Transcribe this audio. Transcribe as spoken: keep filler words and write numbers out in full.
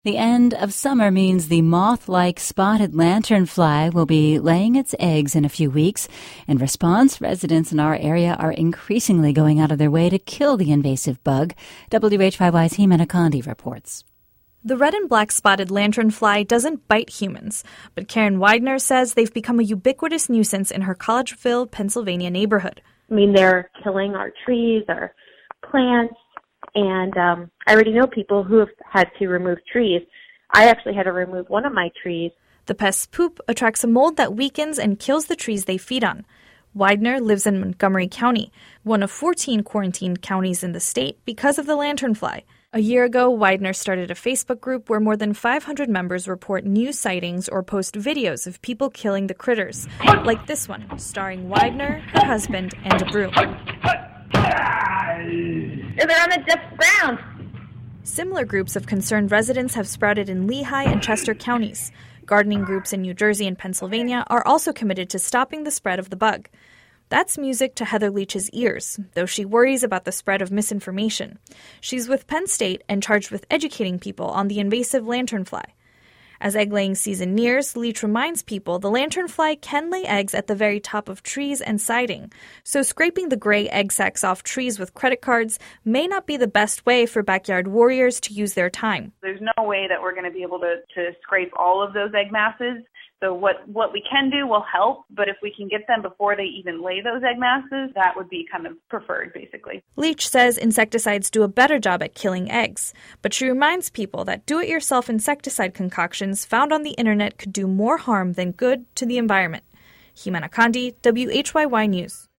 The end of summer means the moth-like spotted lanternfly will be laying its eggs in a few weeks. In response, residents in our area are increasingly going out of their way to kill the invasive bug. W H Y Y's Jimena Condi reports. The red and black spotted lanternfly doesn't bite humans, but Karen Widener says they've become a ubiquitous nuisance in her Collegeville, Pennsylvania neighborhood. I mean, they're killing our trees, our plants. And um, I already know people who have had to remove trees. I actually had to remove one of my trees. The pest's poop attracts a mold that weakens and kills the trees they feed on. Widener lives in Montgomery County, one of fourteen quarantined counties in the state because of the lanternfly. A year ago, Widener started a Facebook group where more than five hundred members report new sightings or post videos of people killing the critters, like this one, starring Widener, her husband, and a broom. They're on the deaf ground. Similar groups of concerned residents have sprouted in Lehigh and Chester counties. Gardening groups in New Jersey and Pennsylvania are also committed to stopping the spread of the bug. That's music to Heather Leach's ears, though she worries about the spread of misinformation. She's with Penn State and charged with educating people on the invasive lanternfly. As egg-laying season nears, Leach reminds people the lanternfly can lay eggs at the very top of trees and siding, so scraping the gray egg sacs off trees with credit cards may not be the best way for backyard warriors to use their time. There's no way that we're going to be able to, to scrape all of those egg masses. So what, what we can do will help, but if we can get them before they even lay those egg masses, that would be kind of preferred, basically. Leach says insecticides do a better job at killing eggs, but she reminds people that do-it-yourself insecticide concoctions found on the internet could do more harm than good to the environment. Jimena Condi, W H Y Y News.